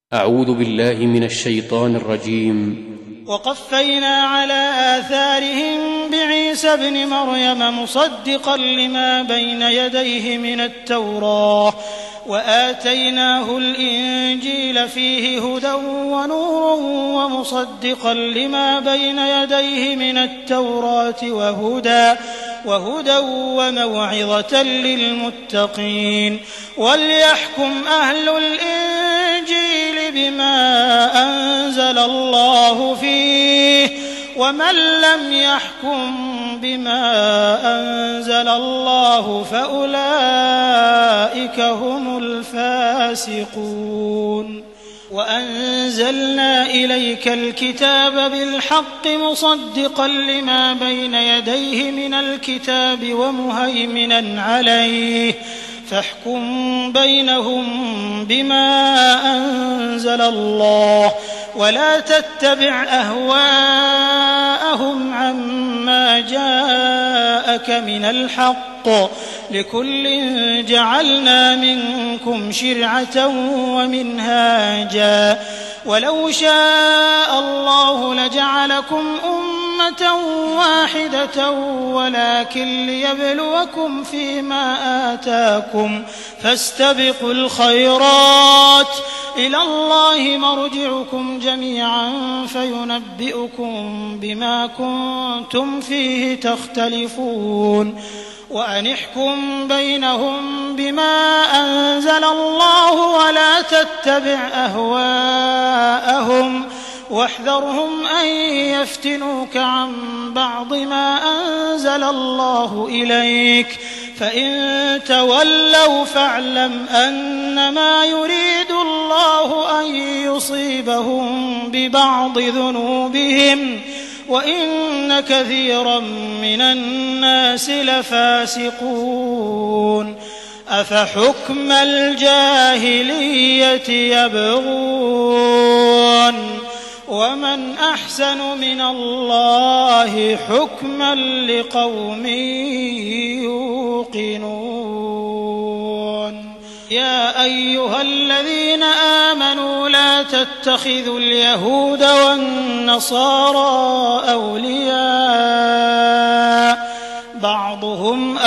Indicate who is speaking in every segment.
Speaker 1: أعوذ بالله من الشيطان الرجيم.
Speaker 2: وقفينا على آثارهم بعيسى ابن مريم مصدقا لما بين يديه من التوراة وآتيناه الإنجيل فيه هدى ونور ومصدقا لما بين يديه من التوراة وهدى وموعظة للمتقين. وليحكم أهل الإنجيل بما أنزل الله فيه ومن لم يحكم بما أنزل الله فأولئك هم الفاسقون. وأنزلنا إليك الكتاب بالحق مصدقا لما بين يديه من الكتاب ومهيمنا عليه فاحكم بينهم بما أنزل الله ولا تتبع أهواءهم عما جاءك من الحق لكل جعلنا منكم شرعة ومنهاجا ولو شاء الله لجعلكم أمة واحدة ولكن ليبلوكم فيما آتاكم فاستبقوا الخيرات إلى الله مرجعكم جميعا فينبئكم بما كنتم فيه تختلفون. وأن احكم بينهم بما أنزل الله ولا تتبع أهواءهم واحذرهم أن يفتنوك عن بعض ما أنزل الله إليك فإن تولوا فاعلم أنما يريد الله أن يصيبهم ببعض ذنوبهم وإن كثيرا من الناس لفاسقون. أفحكم الجاهلية يبغون ومن أحسن من الله حكما لقوم يوقنون. يا أيها الذين آمنوا لا تتخذوا اليهود والنصارى أولياء بعضهم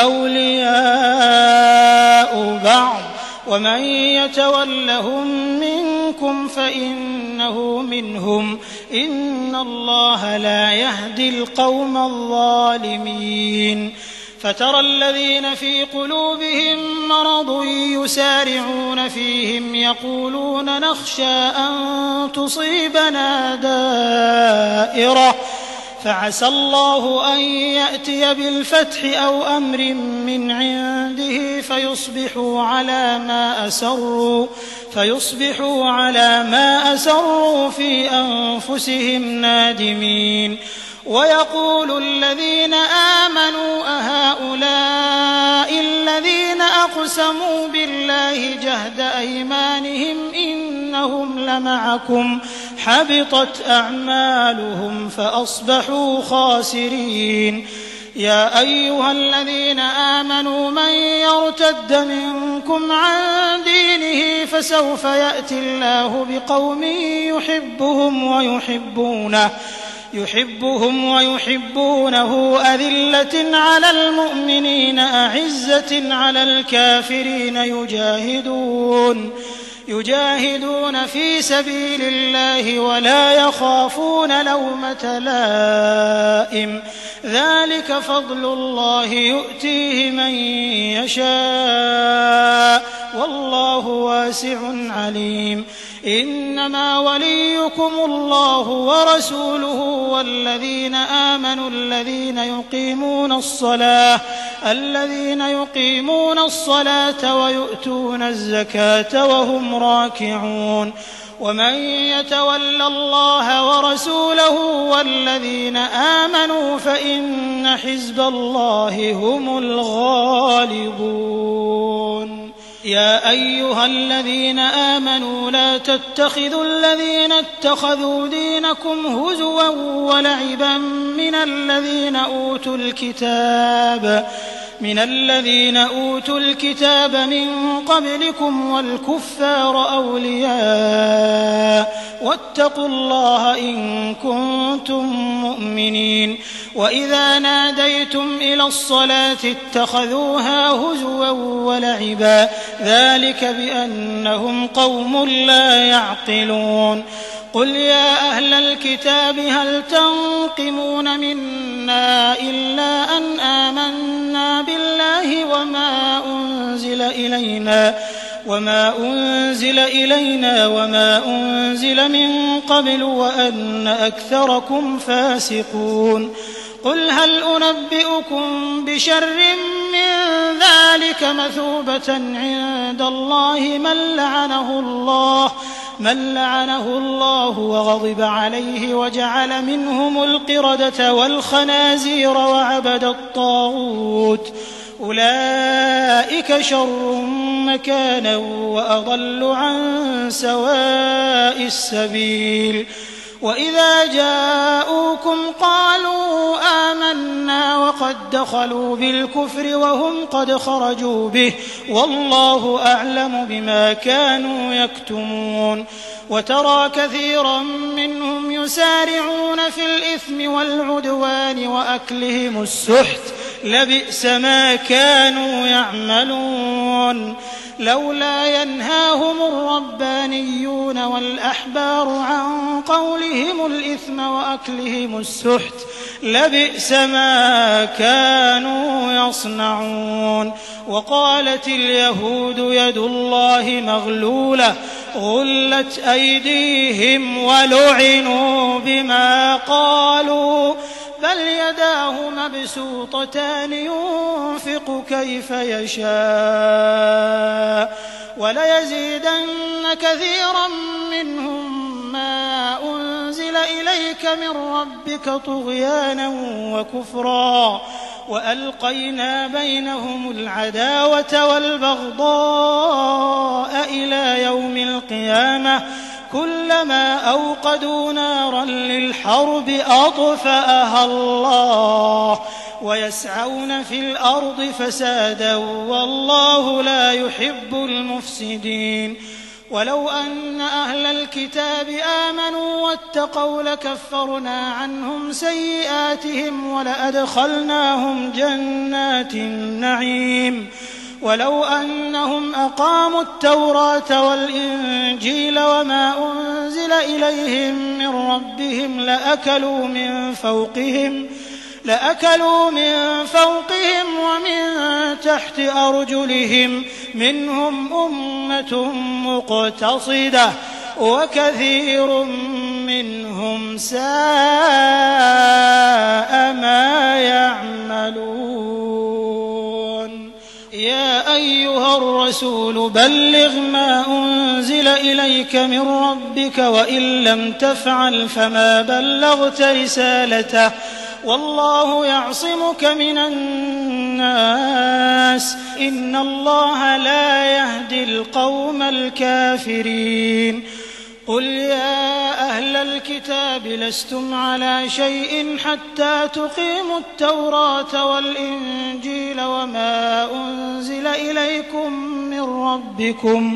Speaker 2: أولياء بعض ومن يتولهم منكم فإنه منهم إن الله لا يهدي القوم الظالمين. فترى الذين في قلوبهم مرض يسارعون فيهم يقولون نخشى أن تصيبنا دائرة فعسى الله أن يأتي بالفتح أو أمر من عنده فيصبحوا على ما أسروا في أنفسهم نادمين. ويقول الذين آمنوا أهؤلاء الذين أقسموا بالله جهد أيمانهم إنهم لمعكم حبطت أعمالهم فأصبحوا خاسرين. يا أيها الذين آمنوا من يرتد منكم عن دينه فسوف يأتي الله بقوم يحبهم ويحبونه أذلة على المؤمنين أعزة على الكافرين يجاهدون في سبيل الله ولا يخافون لومة لائم ذلك فضل الله يؤتيه من يشاء والله واسع عليم. إنما وليكم الله ورسوله والذين آمنوا الذين يقيمون الصلاة ويؤتون الزكاة وهم راكعون. ومن يتول الله ورسوله والذين آمنوا فإن حزب الله هم الغالبون. يا أيها الذين آمنوا لا تتخذوا الذين اتخذوا دينكم هزوا ولعبا من الذين أوتوا الكتاب من الذين أوتوا الكتاب من قبلكم والكفار أولياء واتقوا الله إن كنتم مؤمنين وإذا ناديتم إلى الصلاة اتخذوها هزوا ولعبا ذلك بأنهم قوم لا يعقلون قل يا أهل الكتاب هل تنقمون منا إلا أن آمنا بالله وما أنزل إلينا وما أنزل من قبل وأن أكثركم فاسقون قل هل أنبئكم بشر من ذلك مثوبة عند الله من لعنه الله وغضب عليه وجعل منهم القردة والخنازير وعبد الطاغوت أولئك شر مكانا وأضل عن سواء السبيل وإذا جاءوكم قالوا آمنا وقد دخلوا بالكفر وهم قد خرجوا به والله أعلم بما كانوا يكتمون وترى كثيرا منهم يسارعون في الإثم والعدوان وأكلهم السحت لبئس ما كانوا يعملون لولا ينهاهم الربانيون والأحبار عن قولهم الإثم وأكلهم السحت لبئس ما كانوا يصنعون وقالت اليهود يد الله مغلولة غلت أيديهم ولعنوا بما قالوا بل يداه مبسوطتان ينفق كيف يشاء وليزيدن كثيرا منهم ما أنزل إليك من ربك طغيانا وكفرا وألقينا بينهم العداوة والبغضاء إلى يوم القيامة كلما أوقدوا نارا للحرب أطفأها الله ويسعون في الأرض فسادا والله لا يحب المفسدين ولو أن أهل الكتاب آمنوا واتقوا لكفرنا عنهم سيئاتهم ولأدخلناهم جنات النعيم ولو أنهم أقاموا التوراة والإنجيل وما أنزل إليهم من ربهم لأكلوا من فوقهم ومن تحت أرجلهم منهم أمة مقتصدة وكثير منهم ساء ما يعملون يا أيها الرسول بلغ ما أنزل إليك من ربك وإن لم تفعل فما بلغت رسالته والله يعصمك من الناس إن الله لا يهدي القوم الكافرين قل يا أهل الكتاب لستم على شيء حتى تقيموا التوراة والإنجيل وما أنزل إليكم من ربكم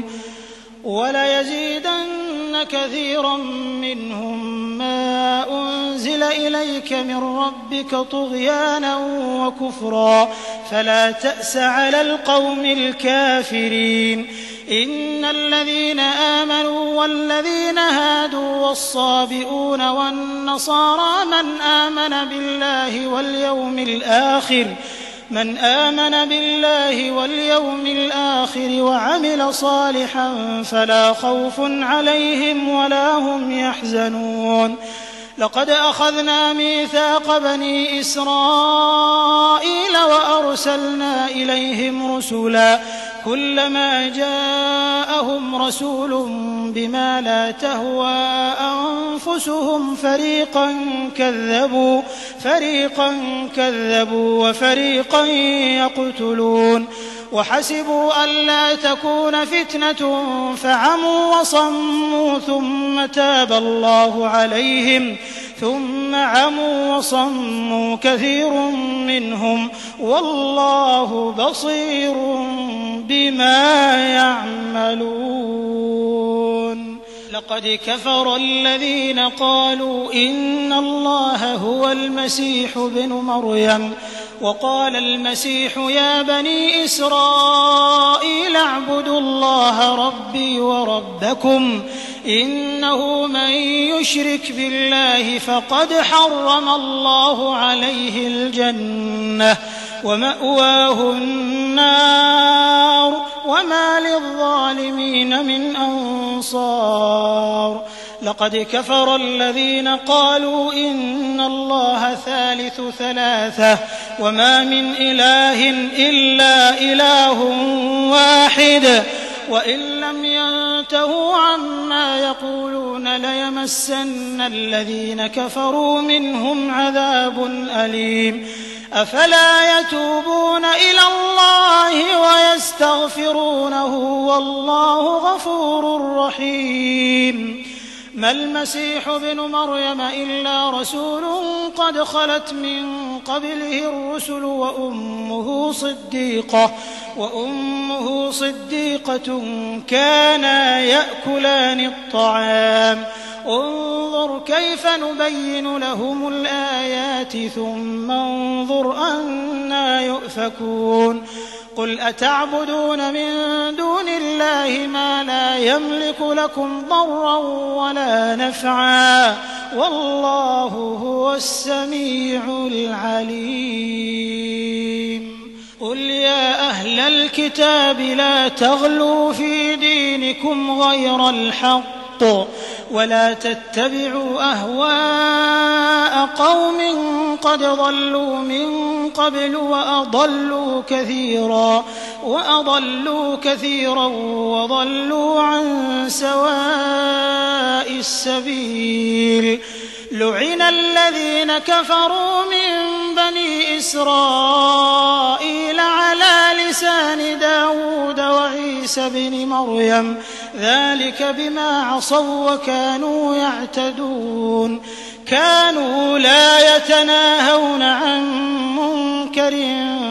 Speaker 2: وليزيدن كثيرا منهم ما أنزل إليك من ربك طغيانا وكفرا فلا تأس على القوم الكافرين إن الذين آمنوا والذين هادوا والصابئون والنصارى من آمن بالله واليوم الآخر وعمل صالحا فلا خوف عليهم ولا هم يحزنون لقد أخذنا ميثاق بني إسرائيل وأرسلنا إليهم رسلا كلما جاءهم رسول بما لا تهوى أنفسهم فريقا كذبوا وفريقا يقتلون وحسبوا ألا تكون فتنة فعموا وصموا ثم تاب الله عليهم ثم عموا وصموا كثير منهم والله بصير بما يعملون. لقد كفر الذين قالوا إن الله هو المسيح ابن مريم وقال المسيح يا بني إسرائيل اعبدوا الله ربي وربكم إنه من يشرك بالله فقد حرم الله عليه الجنة ومأواه النار وما للظالمين من أنصار. لقد كفر الذين قالوا إن الله ثالث ثلاثة وما من إله إلا إله واحد وإن لم ينتهوا عما يقولون ليمسن الذين كفروا منهم عذاب أليم. أفلا يتوبون إلى الله ويستغفرونه والله غفور رحيم. ما المسيح ابن مريم إلا رسول قد خلت من قبله الرسل وأمه صديقة كانا يأكلان الطعام. انظر كيف نبين لهم الآيات ثم انظر أنى يؤفكون. قل أتعبدون من دون الله ما لا يملك لكم ضرا ولا نفعا والله هو السميع العليم. قل يا أهل الكتاب لا تغلوا في دينكم غير الحق ولا تتبعوا أهواء قوم قد ضلوا من قبل وأضلوا كثيرا وضلوا عن سواء السبيل. لعن الذين كفروا من بني إسرائيل على لسان داود وعيسى بن مريم ذلك بما عصوا وكانوا يعتدون. كانوا لا يتناهون عن منكر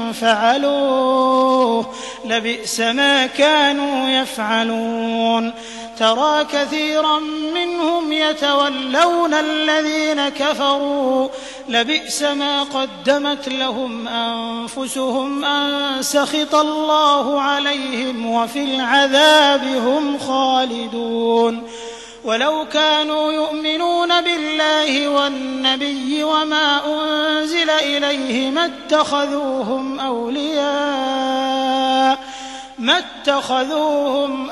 Speaker 2: فعلوه لبئس ما كانوا يفعلون. ترى كثيرا منهم يتولون الذين كفروا لبئس ما قدمت لهم أنفسهم أن سخط الله عليهم وفي العذاب هم خالدون. ولو كانوا يؤمنون بالله والنبي وما أنزل إليه ما اتخذوهم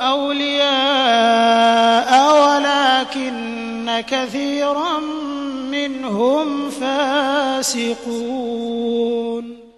Speaker 2: أولياء ولكن كثيرا منهم فاسقون.